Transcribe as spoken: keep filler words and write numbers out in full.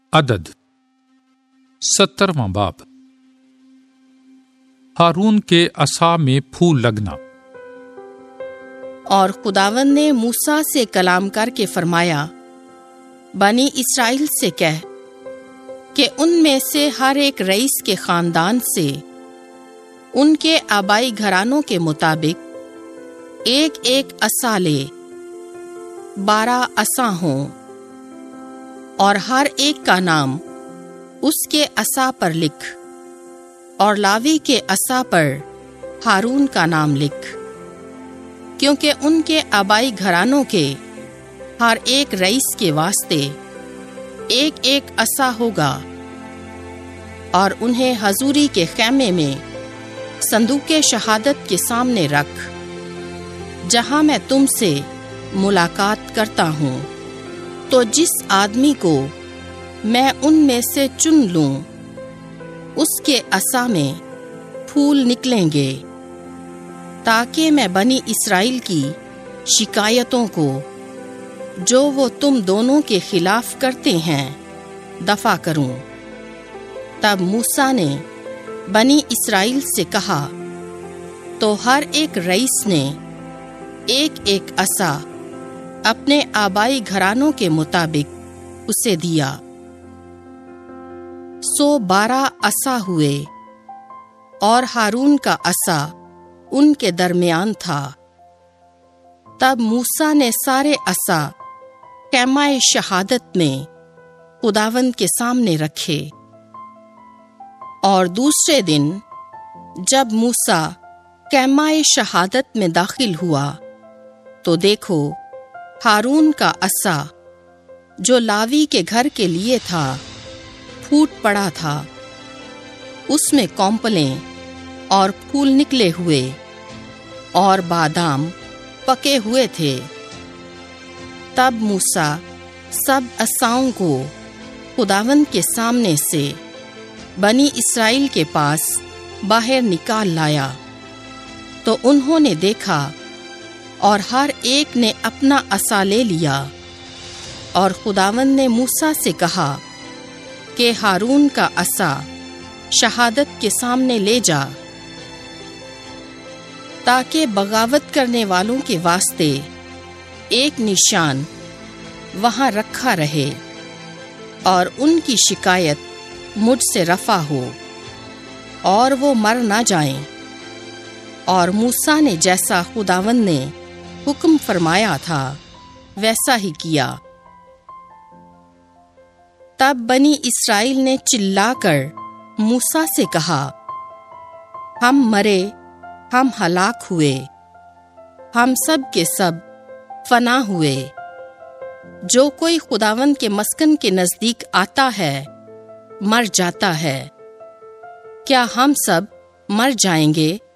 عدد سترواں باب۔ ہارون کے عصا میں پھول لگنا۔ اور خداوند نے موسیٰ سے کلام کر کے فرمایا، بنی اسرائیل سے کہہ کہ ان میں سے ہر ایک رئیس کے خاندان سے ان کے آبائی گھرانوں کے مطابق ایک ایک عصا لے، بارہ عصا ہوں، اور ہر ایک کا نام اس کے عصا پر لکھ، اور لاوی کے عصا پر ہارون کا نام لکھ، کیونکہ ان کے آبائی گھرانوں کے ہر ایک رئیس کے واسطے ایک ایک عصا ہوگا، اور انہیں حضوری کے خیمے میں صندوق شہادت کے سامنے رکھ، جہاں میں تم سے ملاقات کرتا ہوں۔ تو جس آدمی کو میں ان میں سے چن لوں، اس کے عصا میں پھول نکلیں گے، تاکہ میں بنی اسرائیل کی شکایتوں کو جو وہ تم دونوں کے خلاف کرتے ہیں دفع کروں۔ تب موسیٰ نے بنی اسرائیل سے کہا، تو ہر ایک رئیس نے ایک ایک عصا اپنے آبائی گھرانوں کے مطابق اسے دیا، سو بارہ عصا ہوئے، اور ہارون کا عصا ان کے درمیان تھا۔ تب موسیٰ نے سارے عصا خیمہ شہادت میں خداوند کے سامنے رکھے۔ اور دوسرے دن جب موسیٰ خیمہ شہادت میں داخل ہوا تو دیکھو، ہارون کا عصا جو لاوی کے گھر کے لیے تھا پھوٹ پڑا تھا، اس میں کونپلیں اور پھول نکلے ہوئے اور بادام پکے ہوئے تھے۔ تب موسیٰ سب عصاؤں کو خداوند کے سامنے سے بنی اسرائیل کے پاس باہر نکال لایا، تو انہوں نے دیکھا، اور ہر ایک نے اپنا عصا لے لیا۔ اور خداوند نے موسیٰ سے کہا کہ ہارون کا عصا شہادت کے سامنے لے جا، تاکہ بغاوت کرنے والوں کے واسطے ایک نشان وہاں رکھا رہے، اور ان کی شکایت مجھ سے رفع ہو، اور وہ مر نہ جائیں۔ اور موسیٰ نے جیسا خداوند نے حکم فرمایا تھا ویسا ہی کیا۔ تب بنی اسرائیل نے چلا کر موسیٰ سے کہا، ہم مرے، ہم ہلاک ہوئے، ہم سب کے سب فنا ہوئے۔ جو کوئی خداوند کے مسکن کے نزدیک آتا ہے مر جاتا ہے، کیا ہم سب مر جائیں گے؟